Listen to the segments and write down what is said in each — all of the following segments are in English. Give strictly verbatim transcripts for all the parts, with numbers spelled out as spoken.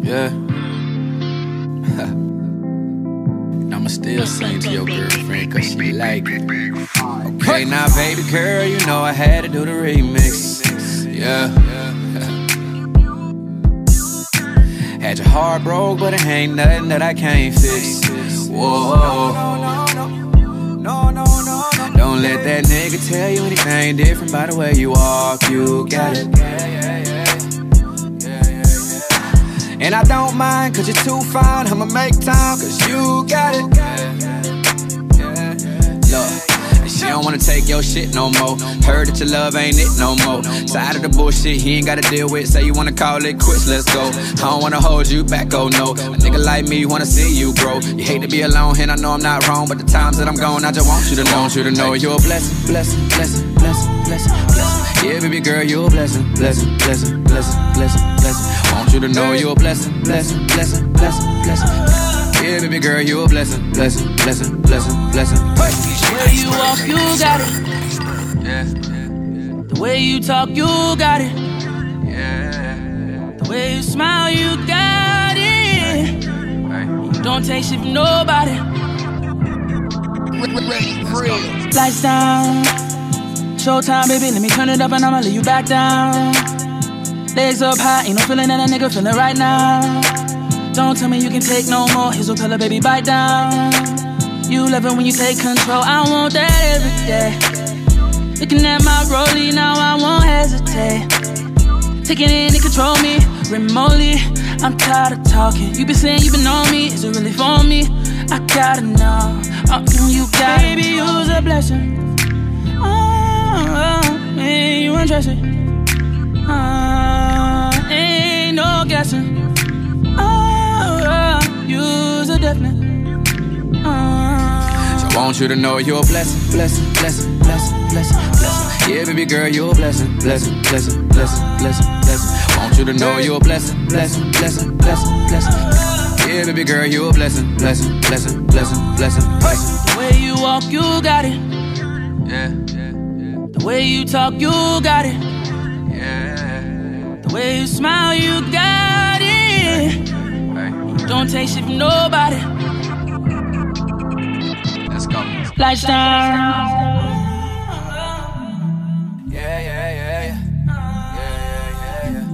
Yeah. I'ma still sing to your girlfriend cause she like it. Okay, now baby girl, you know I had to do the remix. Yeah. Had your heart broke, but it ain't nothing that I can't fix. Whoa. Don't let that nigga tell you anything different by the way you walk, you got it. And I don't mind cause you're too fine, I'ma make time cause you got it. Look, she don't wanna take your shit no more. Heard that your love ain't it no more. Tired of the bullshit he ain't gotta deal with. Say you wanna call it quits, let's go. I don't wanna hold you back, oh no. A nigga like me wanna see you grow. You hate to be alone and I know I'm not wrong, but the times that I'm gone I just want you to know, want you to know you're a blessing, blessing, blessing, blessing, blessing, blessing. Yeah, baby girl, you're a blessing, blessing, blessing, blessing, blessing, blessing. Want you to know you're a blessing, blessing, blessing, blessing, blessing. Yeah, baby girl, you're a blessing, blessing, blessing, blessing, blessing. The way you walk, you got it. Yeah. The way you talk, you got it. Yeah. The way you smile, you got it. You don't take shit from nobody. Lights down, showtime, baby, let me turn it up and I'ma lay you back down. Legs up high, ain't no feeling that a nigga feeling right now. Don't tell me you can take no more, here's what pillar, baby, bite down. You love it when you take control, I want that every day. Looking at my rollie, now I won't hesitate. Taking it and control me, remotely. I'm tired of talking, you been saying you been on me. Is it really for me? I gotta know, oh, you got it. Baby, you's a blessing. Oh, oh, man, you interested? Oh, ain't no guessing. Oh, oh, you's a definite. I want you to know you're a blessing, blessing, blessing, blessing, blessing, blessing. Yeah, baby girl, you're a blessing, blessing, blessing, blessing, blessing, blessing. Want you to know you're a blessing, blessing, blessing, blessing, blessing. Yeah, baby girl, you're a blessing, blessing, blessing, blessing, blessing, blessing. The way you walk, you got it. Yeah. The way you talk, you got it. Yeah. The way you smile, you got it. You don't take shit from nobody. Let's go. Lights down. Yeah, yeah, yeah, yeah. Yeah, yeah, yeah,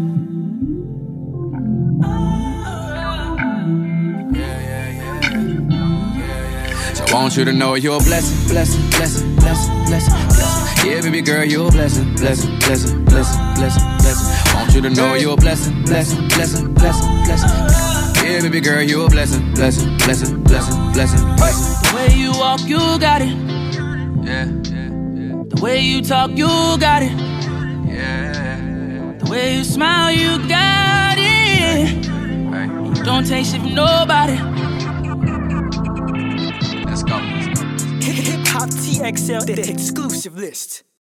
yeah. Yeah, yeah, yeah. So I want you to know you're a blessing, blessing, blessing, blessing, blessing, blessing. Yeah, baby girl, you're a blessing, blessing, blessing, blessing, blessing, blessing. Want you to know you're a blessing, blessing, blessing, blessing, blessing. Yeah, baby girl, you're a blessing, blessing, blessing, blessing, blessing, blessing. The way you walk, you got it. Yeah. The way you talk, you got it. Yeah. The way you smile, you got it. You don't take shit from nobody. Let's go. Hip Hop T X L, the exclusive list.